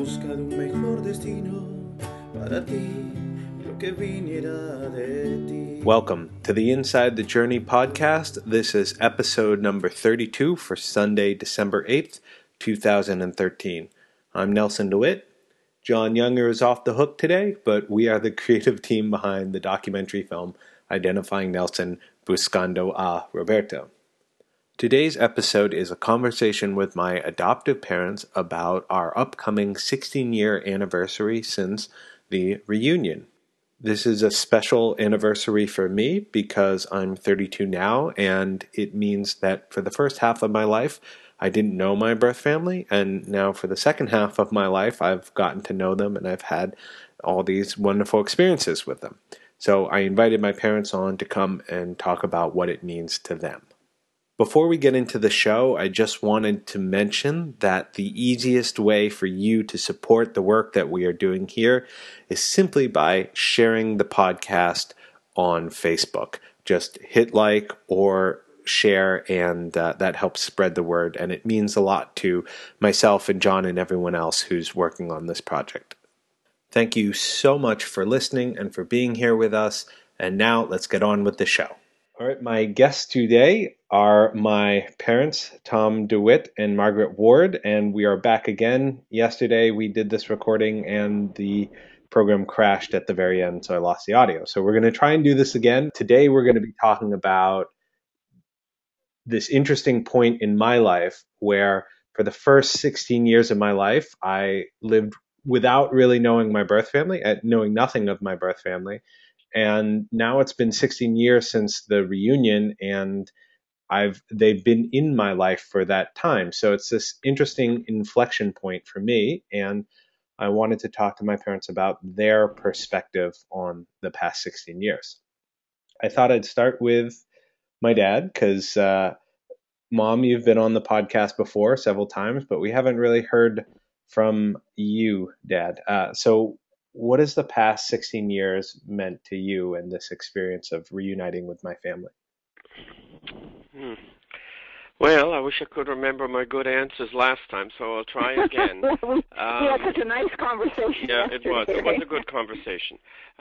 busca de un mejor destino para ti, lo que viniera de ti. Welcome to the Inside the Journey podcast. This is episode number 32 for Sunday, December 8th, 2013. I'm Nelson DeWitt. John Younger is off the hook today, but we are the creative team behind the documentary film identifying Nelson Buscando a Roberto. Today's episode is a conversation with my adoptive parents about our upcoming 16-year anniversary since the reunion. This is a special anniversary for me because I'm 32 now, and it means that for the first half of my life, I didn't know my birth family, and now for the second half of my life, I've gotten to know them, and I've had all these wonderful experiences with them. So I invited my parents on to come and talk about what it means to them. Before we get into the show, I just wanted to mention that the easiest way for you to support the work that we are doing here is simply by sharing the podcast on Facebook. Just hit like or share, and that helps spread the word, and it means a lot to myself and John and everyone else who's working on this project. Thank you so much for listening and for being here with us, and now let's get on with the show. All right, my guests today are my parents, Tom DeWitt and Margaret Ward, and we are back again. Yesterday we did this recording and the program crashed at the very end, so I lost the audio. So we're going to try and do this again. Today we're going to be talking about this interesting point in my life where for the first 16 years of my life, I lived without really knowing my birth family, knowing nothing of my birth family. And now it's been 16 years since the reunion, and they've been in my life for that time. So it's this interesting inflection point for me, and I wanted to talk to my parents about their perspective on the past 16 years. I thought I'd start with my dad because, Mom, you've been on the podcast before several times, but we haven't really heard from you, Dad. So what has the past 16 years meant to you and this experience of reuniting with my family? Well, I wish I could remember my good answers last time, so I'll try again. We had such a nice conversation. Yeah, yesterday. it was. It was a good conversation.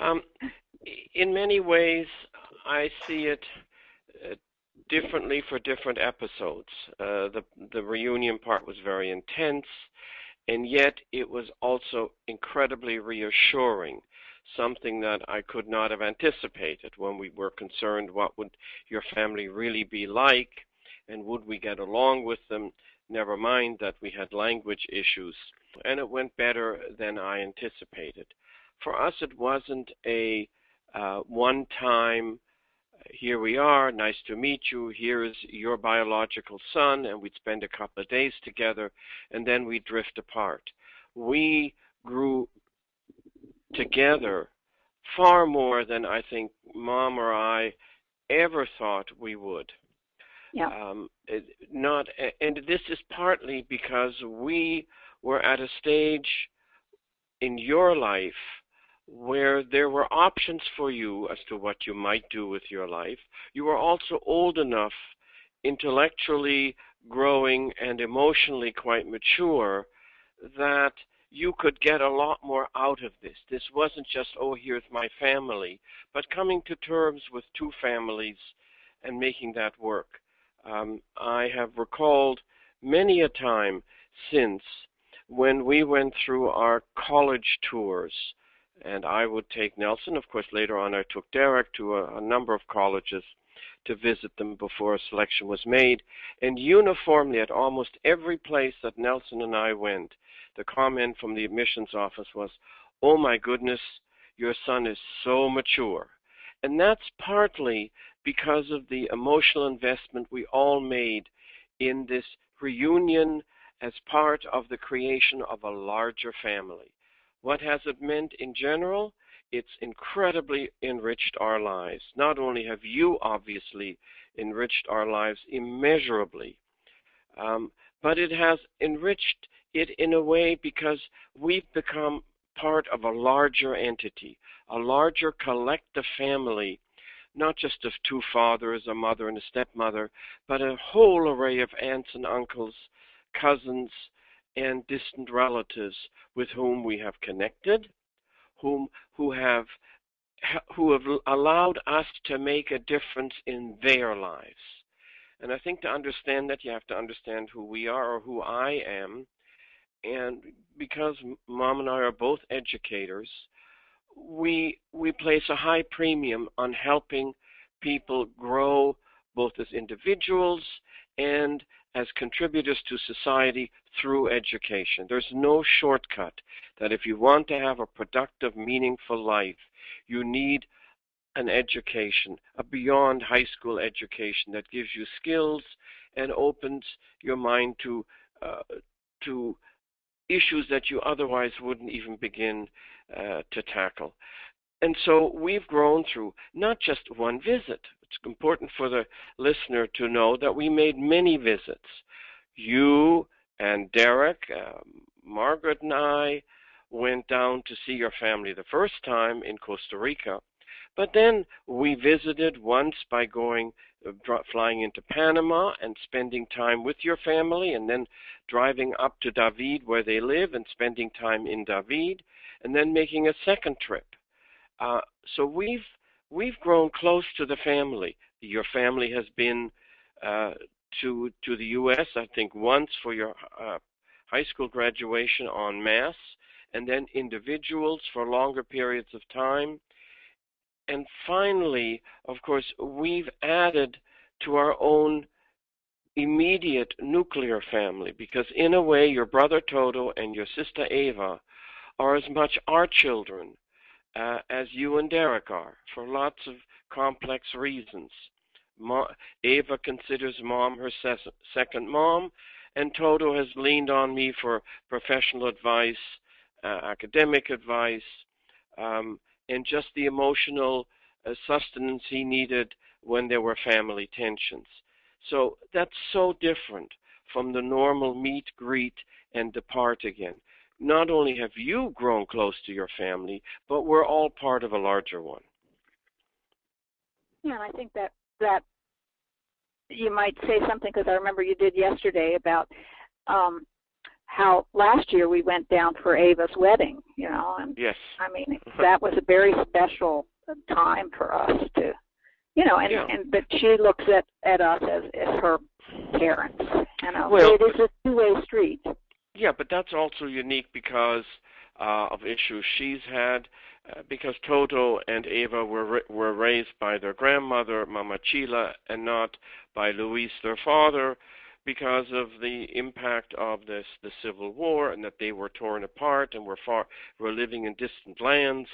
In many ways, I see it differently for different episodes. The reunion part was very intense, and yet it was also incredibly reassuring, something that I could not have anticipated when we were concerned what would your family really be like, and would we get along with them, never mind that we had language issues. And it went better than I anticipated. For us, it wasn't a one-time, here we are, nice to meet you, here is your biological son, and we'd spend a couple of days together, and then we'd drift apart. We grew together far more than I think Mom or I ever thought we would. Yeah. And this is partly because we were at a stage in your life where there were options for you as to what you might do with your life. You were also old enough, intellectually growing and emotionally quite mature, that you could get a lot more out of this. This wasn't just, oh, here's my family, but coming to terms with two families and making that work. I have recalled many a time since when we went through our college tours, and I would take Nelson. Of course, later on I took Derek to a number of colleges to visit them before a selection was made. And uniformly at almost every place that Nelson and I went, the comment from the admissions office was, oh my goodness, your son is so mature. And that's partly because of the emotional investment we all made in this reunion as part of the creation of a larger family. What has it meant in general? It's incredibly enriched our lives. Not only have you obviously enriched our lives immeasurably, but it has enriched it in a way because we've become part of a larger entity, a larger collective family, not just of two fathers, a mother and a stepmother, but a whole array of aunts and uncles, cousins, and distant relatives with whom we have connected, who have allowed us to make a difference in their lives. And I think to understand that, you have to understand who we are or who I am. And because Mom and I are both educators, we place a high premium on helping people grow both as individuals and as contributors to society through education. There's no shortcut that if you want to have a productive, meaningful life, you need an education, a beyond high school education that gives you skills and opens your mind to issues that you otherwise wouldn't even begin to tackle. And so we've grown through not just one visit. It's important for the listener to know that we made many visits. You and Derek, Margaret and I went down to see your family the first time in Costa Rica. But then we visited once by flying into Panama and spending time with your family, and then driving up to David where they live and spending time in David, and then making a second trip. So we've grown close to the family. Your family has been to the U.S., I think, once for your high school graduation en masse, and then individuals for longer periods of time. And finally, of course, we've added to our own immediate nuclear family, because in a way, your brother Toto and your sister Ava are as much our children as you and Derek are, for lots of complex reasons. Ava considers Mom her second mom, and Toto has leaned on me for professional advice, academic advice, and just the emotional sustenance he needed when there were family tensions. So that's so different from the normal meet, greet, and depart again. Not only have you grown close to your family, but we're all part of a larger one. Yeah, and I think that you might say something, because I remember you did yesterday about how last year we went down for Ava's wedding, and yes. I mean, that was a very special time for us to, but she looks at us as her parents, Well, it is a two-way street. Yeah, but that's also unique because of issues she's had, because Toto and Ava were raised by their grandmother, Mama Chila, and not by Luis, their father, because of the impact of the Civil War, and that they were torn apart and were living in distant lands.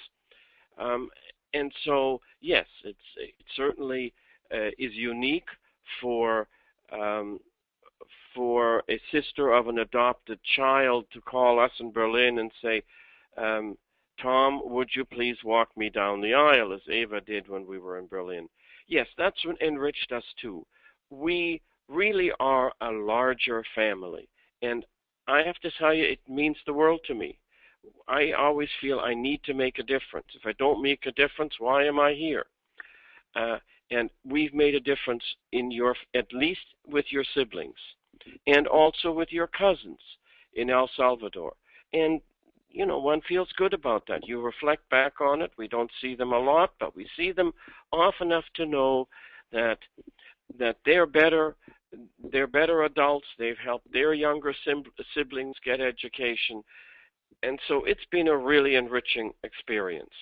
And so, yes, it certainly is unique for a sister of an adopted child to call us in Berlin and say, Tom, would you please walk me down the aisle, as Ava did when we were in Berlin. Yes, that's what enriched us too. We really are a larger family, and I have to tell you, it means the world to me. I always feel I need to make a difference. If I don't make a difference, why am I here? And we've made a difference at least with your siblings, and also with your cousins in El Salvador. And, one feels good about that. You reflect back on it. We don't see them a lot, but we see them often enough to know that they're better adults. They've helped their younger siblings get education. And so it's been a really enriching experience.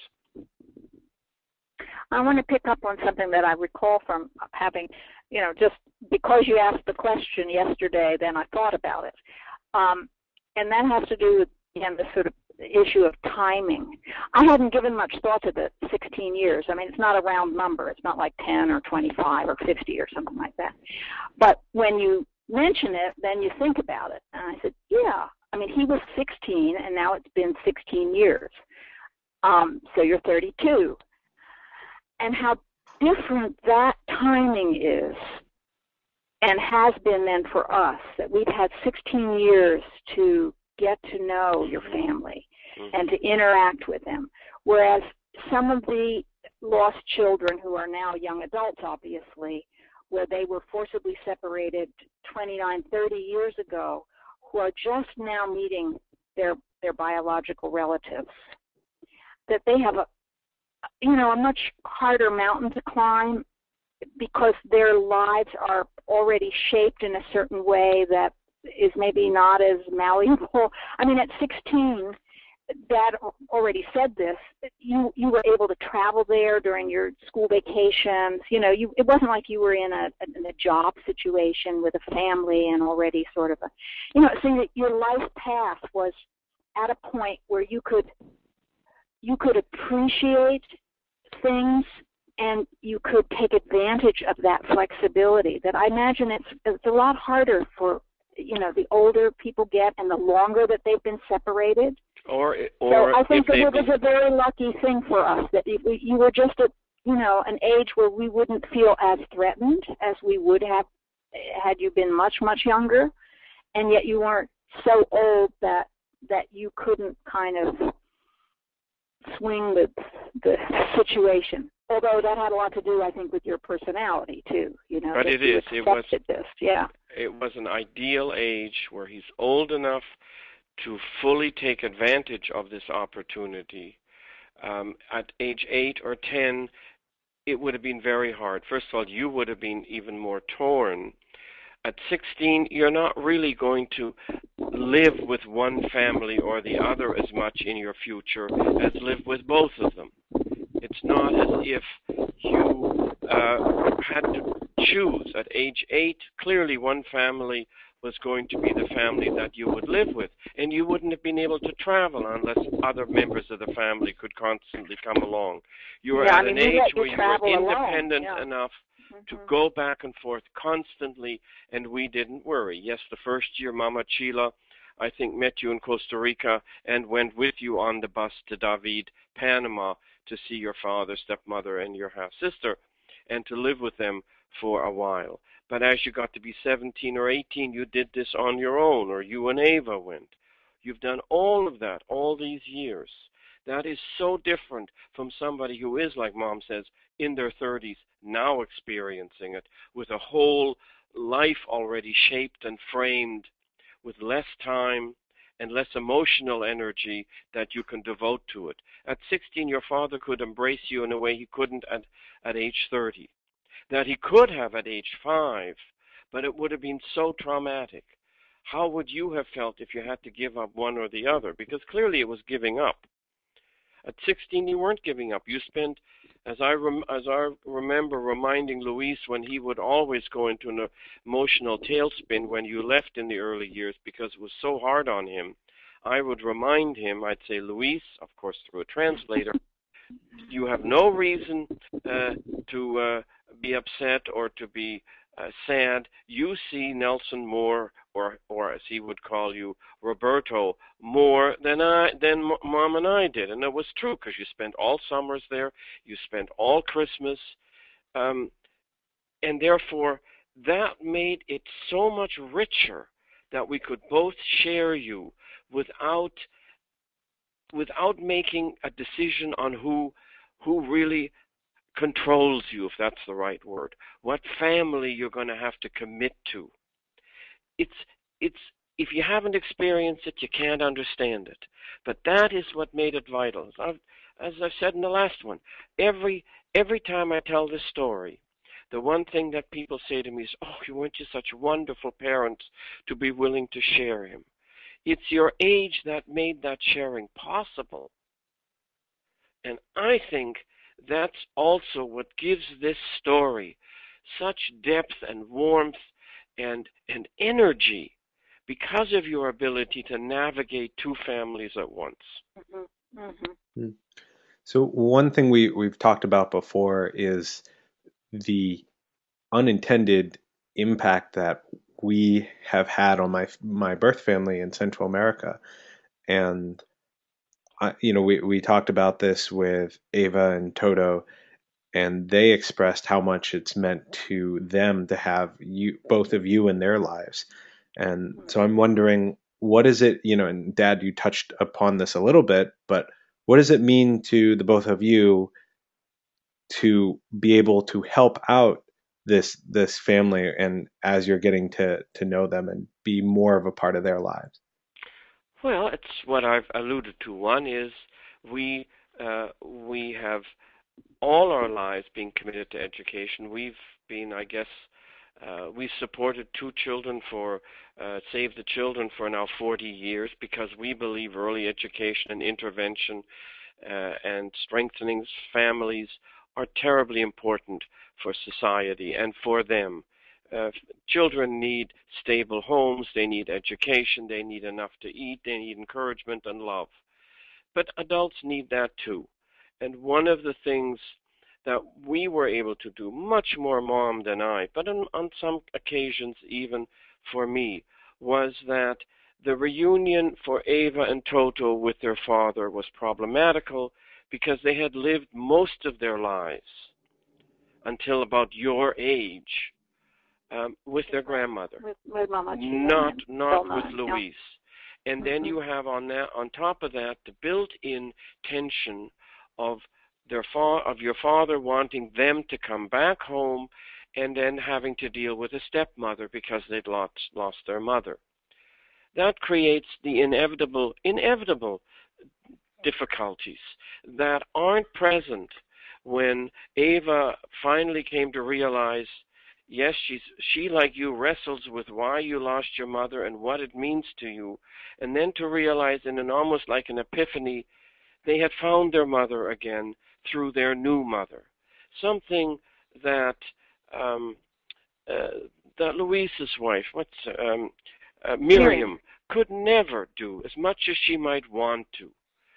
I want to pick up on something that I recall from having, just because you asked the question yesterday, then I thought about it. And that has to do with, the sort of issue of timing. I hadn't given much thought to the 16 years. I mean, it's not a round number. It's not like 10 or 25 or 50 or something like that. But when you mention it, then you think about it. And I said, yeah. I mean, he was 16, and now it's been 16 years. So you're 32. And how different that timing is, and has been then for us, that we've had 16 years to get to know your family and to interact with them. Whereas some of the lost children who are now young adults, obviously, where they were forcibly separated 29, 30 years ago, who are just now meeting their biological relatives, that they have a much harder mountain to climb because their lives are already shaped in a certain way that is maybe not as malleable. I mean, at 16, Dad already said this. You were able to travel there during your school vacations. It wasn't like you were in a job situation with a family and already sort of so that your life path was at a point where you could appreciate things and you could take advantage of that flexibility. That I imagine it's a lot harder for the older people get and the longer that they've been separated. So I think it was a very lucky thing for us that you were just at an age where we wouldn't feel as threatened as we would have had you been much, much younger, and yet you weren't so old that you couldn't kind of swing the situation. Although that had a lot to do, I think, with your personality too. But it is. It was an ideal age where he's old enough to fully take advantage of this opportunity. At age 8 or 10, it would have been very hard. First of all, you would have been even more torn. At 16, you're not really going to live with one family or the other as much in your future as live with both of them. It's not as if you had to choose. At age 8, clearly one family was going to be the family that you would live with, and you wouldn't have been able to travel unless other members of the family could constantly come along. You were at an age where you were independent enough to go back and forth constantly, and we didn't worry. Yes, the first year Mama Chila, I think, met you in Costa Rica and went with you on the bus to David, Panama, to see your father, stepmother, and your half-sister, and to live with them for a while. But as you got to be 17 or 18, you did this on your own, or you and Ava went. You've done all of that all these years. That is so different from somebody who is, like Mom says, in their 30s, now experiencing it, with a whole life already shaped and framed, with less time and less emotional energy that you can devote to it. At 16, your father could embrace you in a way he couldn't at age 30. That he could have at age 5, but it would have been so traumatic. How would you have felt if you had to give up one or the other? Because clearly it was giving up. At 16, you weren't giving up. You spent, as I remember reminding Luis when he would always go into an emotional tailspin when you left in the early years because it was so hard on him, I would remind him, I'd say, Luis, of course through a translator, you have no reason to be upset or to be sad. You see Nelson more, or as he would call you, Roberto, more than Mom and I did. And it was true because you spent all summers there, you spent all Christmas, and therefore that made it so much richer that we could both share you without making a decision on who really controls you, if that's the right word, what family you're going to have to commit to. It's if you haven't experienced it, you can't understand it. But that is what made it vital. As I said in the last one, every time I tell this story, the one thing that people say to me is, "Oh, you weren't just such wonderful parents to be willing to share him." It's your age that made that sharing possible. And I think that's also what gives this story such depth and warmth and energy, because of your ability to navigate two families at once. Mm-hmm. Mm-hmm. So one thing we've talked about before is the unintended impact that we have had on my birth family in Central America. And we talked about this with Ava and Toto, and they expressed how much it's meant to them to have both of you in their lives. And so I'm wondering, what is it, and Dad, you touched upon this a little bit, but what does it mean to the both of you to be able to help out this family, and as you're getting to know them and be more of a part of their lives? Well, it's what I've alluded to. One is we have all our lives being committed to education. We've been, I guess, we've supported two children for Save the Children for now 40 years because we believe early education and intervention and strengthening families are terribly important for society and for them. Children need stable homes, they need education, they need enough to eat, they need encouragement and love. But adults need that too. And one of the things that we were able to do, much more Mom than I, but on some occasions even for me, was that the reunion for Ava and Toto with their father was problematical because they had lived most of their lives until about your age with their grandmother, with Mama not with yeah. Louise. And then you have on top of that the built-in tension of your father wanting them to come back home, and then having to deal with a stepmother because they'd lost their mother. That creates the inevitable difficulties that aren't present when Ava finally came to realize, yes, she like you wrestles with why you lost your mother and what it means to you, and then to realize in an almost like an epiphany, they had found their mother again through their new mother. Something that that Louise's wife, Miriam, could never do, as much as she might want to.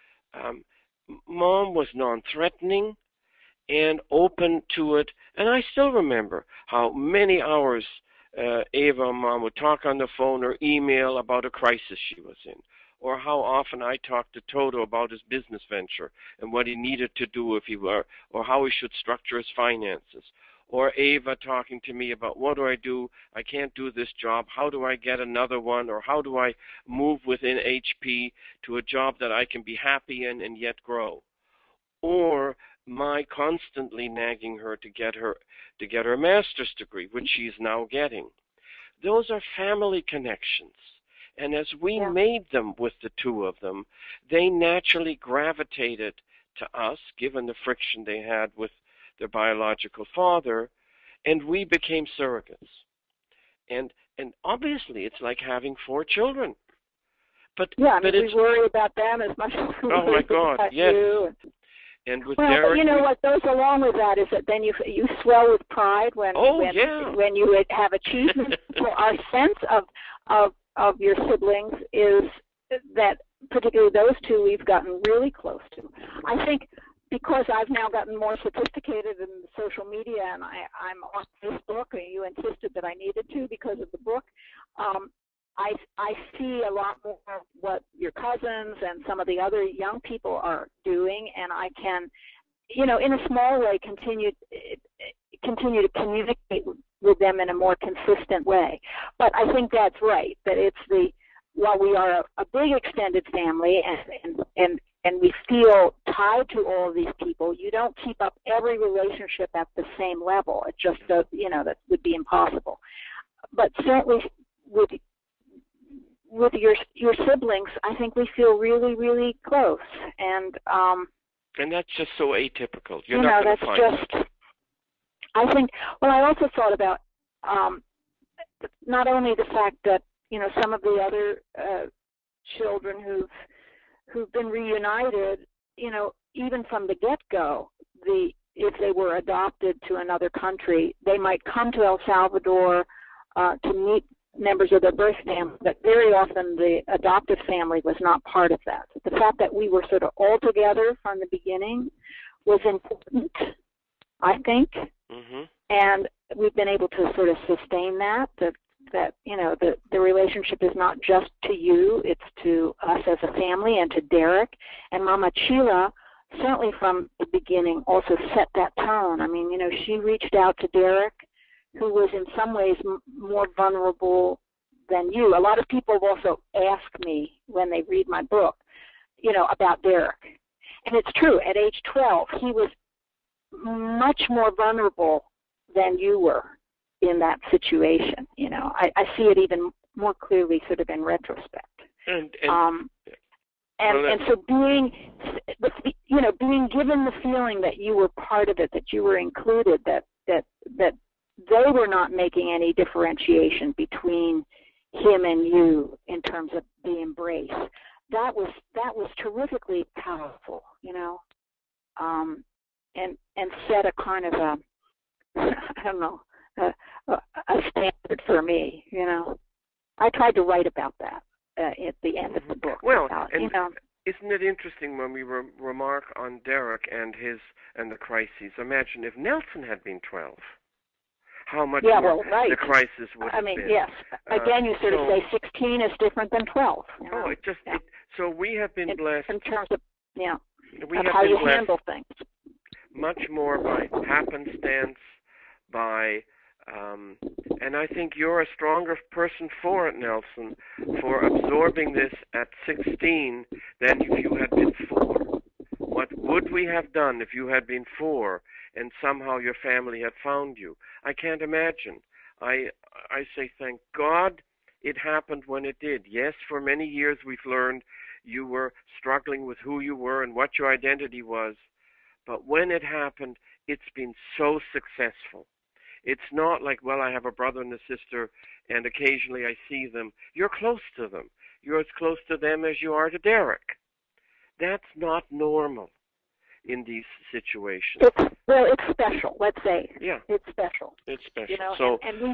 Mom was non-threatening and open to it, and I still remember how many hours Ava and Mom would talk on the phone or email about a crisis she was in, or how often I talked to Toto about his business venture and what he needed to do if he were, or how he should structure his finances, or Ava talking to me about what do? I can't do this job. How do I get another one? Or how do I move within HP to a job that I can be happy in and yet grow? Or my constantly nagging her to get her master's degree, which she's now getting. Those are family connections. And as we made them with the two of them, they naturally gravitated to us, given the friction they had with their biological father, and we became surrogates. And obviously, it's like having 4 children. But we worry about them as much as we worry about you. And with Derek, you know what goes along with that is that then you swell with pride when you have achievements. So our sense of your siblings is that, particularly those two, we've gotten really close to. I think because I've now gotten more sophisticated in social media, and I'm on Facebook, and you insisted that I needed to because of the book, I see a lot more of what your cousins and some of the other young people are doing, and I can, in a small way, continue to communicate with them in a more consistent way. But I think that's right, that it's while we are a big extended family and we feel tied to all of these people, you don't keep up every relationship at the same level. It just does, that would be impossible. But certainly with your siblings, I think we feel really, really close, and that's just so atypical. You're not going to find that. I think. Well, I also thought about not only the fact that some of the other children who've been reunited, even from the get-go, if they were adopted to another country, they might come to El Salvador to meet members of their birth family, but very often the adoptive family was not part of that. The fact that we were sort of all together from the beginning was important, I think, and we've been able to sort of sustain that the relationship is not just to you, it's to us as a family and to Derek. And Mama Chila, certainly from the beginning, also set that tone. I mean, she reached out to Derek, who was in some ways more vulnerable than you. A lot of people also ask me when they read my book, about Derek. And it's true, at age 12, he was much more vulnerable than you were. in that situation. I see it even more clearly sort of in retrospect. And so being given the feeling that you were part of it, that you were included, that they were not making any differentiation between him and you in terms of the embrace. That was terrifically powerful, and set a kind of a standard for me, I tried to write about that at the end of the book. Well, isn't it interesting when we remark on Derek and the crises? Imagine if Nelson had been 12. How much more the crisis would have been. Yes. Again, you sort of say 16 is different than 12. So we have been blessed. In terms of, we of have how been you blessed handle things. Much more by happenstance, and I think you're a stronger person for it, Nelson, for absorbing this at 16 than if you had been 4. What would we have done if you had been 4 and somehow your family had found you? I can't imagine. I say thank God it happened when it did. Yes, for many years we've learned you were struggling with who you were and what your identity was. But when it happened, it's been so successful. It's not like, well, I have a brother and a sister, and occasionally I see them. You're close to them. You're as close to them as you are to Derek. That's not normal in these situations. It's special, let's say. Yeah. It's special. It's special. And we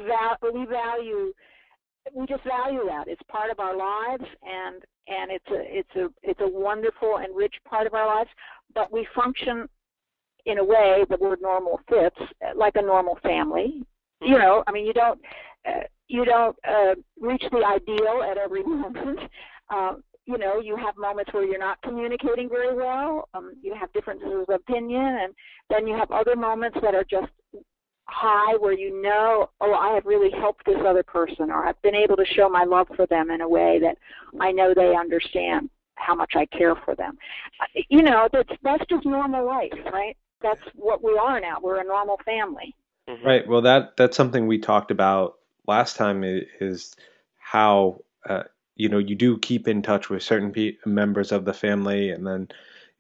just value that. It's part of our lives, and it's a wonderful and rich part of our lives, but we function in a way, the word normal fits, like a normal family. Mm-hmm. You don't reach the ideal at every moment. You have moments where you're not communicating very well. You have differences of opinion, and then you have other moments that are just high where I have really helped this other person, or I've been able to show my love for them in a way that I know they understand how much I care for them. That's just normal life, right? That's what we are now. We're a normal family. Mm-hmm. Right. Well, that's something we talked about last time is how, you do keep in touch with certain members of the family. And then,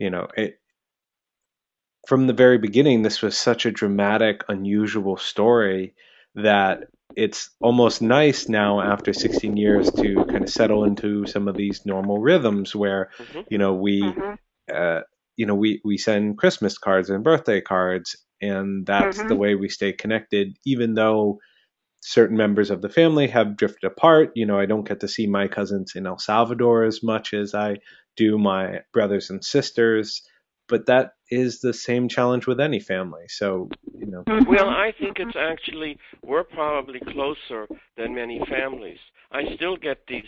from the very beginning, this was such a dramatic, unusual story that it's almost nice now after 16 years to kind of settle into some of these normal rhythms where, Mm-hmm. we send Christmas cards and birthday cards, and that's Mm-hmm. the way we stay connected, even though certain members of the family have drifted apart. I don't get to see my cousins in El Salvador as much as I do my brothers and sisters, but that is the same challenge with any family. So, Well, I think it's actually, we're probably closer than many families. I still get these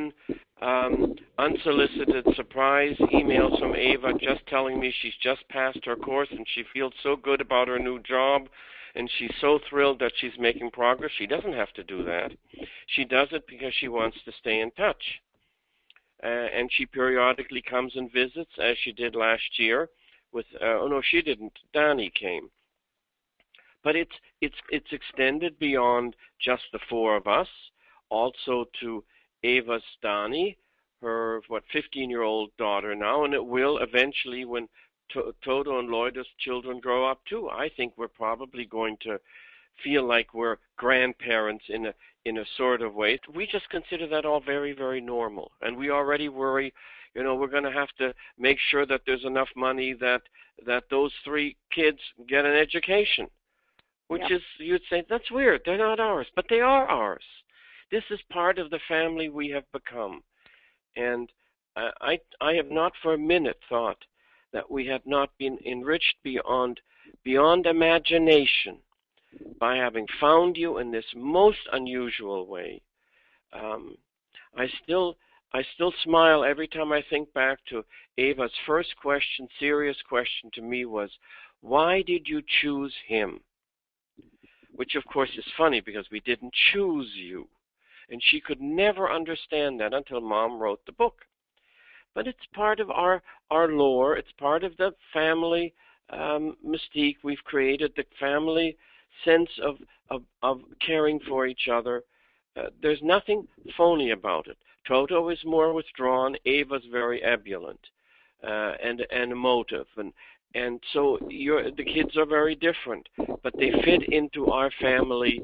unsolicited surprise emails from Ava just telling me she's just passed her course and she feels so good about her new job and she's so thrilled that she's making progress. She doesn't have to do that. She does it because she wants to stay in touch. And she periodically comes and visits, as she did last year with, she didn't. Danny came. But it's extended beyond just the 4 of us, also to Ava's Dani, her 15-year-old daughter now, and it will eventually when Toto and Loida's children grow up too. I think we're probably going to feel like we're grandparents in a sort of way. We just consider that all very, very normal, and we already worry. We're going to have to make sure that there's enough money that those 3 kids get an education. Which is, you'd say, that's weird. They're not ours. But they are ours. This is part of the family we have become. And I have not for a minute thought that we have not been enriched beyond imagination by having found you in this most unusual way. I still smile every time I think back to Ava's first question, serious question to me was, why did you choose him? Which, of course, is funny because we didn't choose you. And she could never understand that until Mom wrote the book. But it's part of our lore. It's part of the family mystique we've created, the family sense of caring for each other. There's nothing phony about it. Toto is more withdrawn. Ava's very ebullient and emotive, and so the kids are very different, but they fit into our family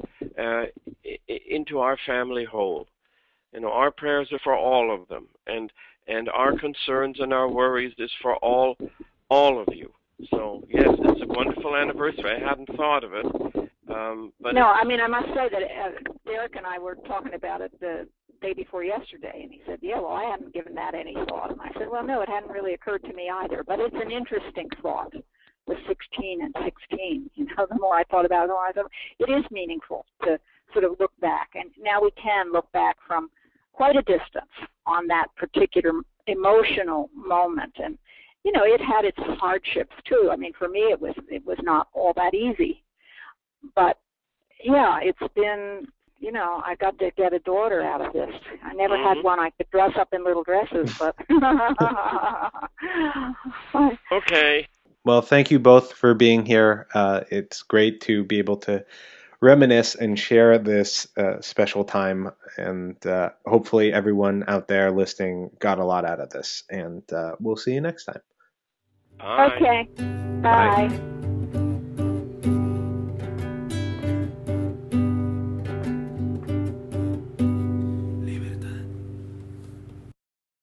whole. You know, our prayers are for all of them, and our concerns and our worries is for all of you. So yes, it's a wonderful anniversary. I hadn't thought of it. But no, I mean, I must say that Derek and I were talking about it the day before yesterday, and he said, yeah, well, I hadn't given that any thought. And I said, well, no, it hadn't really occurred to me either, but it's an interesting thought, with 16 and 16. You know, the more I thought about it, the more I thought it is meaningful to sort of look back. And now we can look back from quite a distance on that particular emotional moment. And, you know, it had its hardships, too. I mean, for me, it was not all that easy. But, yeah, it's been, you know, I got to get a daughter out of this. I never had one I could dress up in little dresses, but... Okay. Well, thank you both for being here. It's great to be able to reminisce and share this special time, and hopefully everyone out there listening got a lot out of this, and we'll see you next time. Bye. Okay. Bye.